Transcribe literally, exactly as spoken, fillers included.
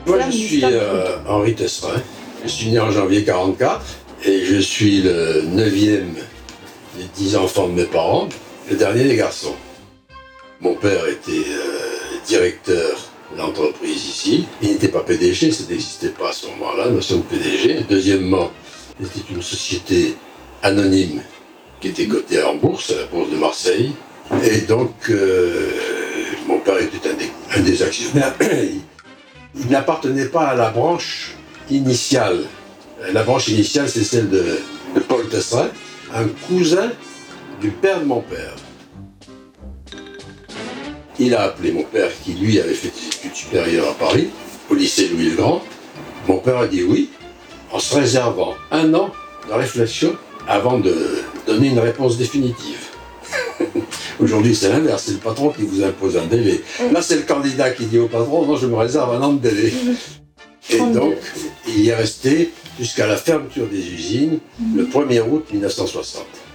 Moi, je suis euh, Henri Tesserin. Je suis né en janvier quarante-quatre et je suis le neuvième des dix enfants de mes parents, le dernier des garçons. Mon père était euh, directeur de l'entreprise ici. Il n'était pas P D G, ça n'existait pas à ce moment-là, nous sommes P D G. Deuxièmement, c'était une société anonyme qui était cotée en bourse, à la bourse de Marseille. Et donc, euh, mon père était un des, un des actionnaires. Il n'appartenait pas à la branche initiale. La branche initiale, c'est celle de, de Paul Tesserin, un cousin du père de mon père. Il a appelé mon père, qui lui avait fait des études supérieures à Paris, au lycée Louis-le-Grand. Mon père a dit oui, en se réservant un an de réflexion avant de donner une réponse définitive. Aujourd'hui, c'est l'inverse, c'est le patron qui vous impose un délai. Là, c'est le candidat qui dit au patron, non, je me réserve un an de délai. Et donc, il y est resté jusqu'à la fermeture des usines, le premier août mille neuf cent soixante.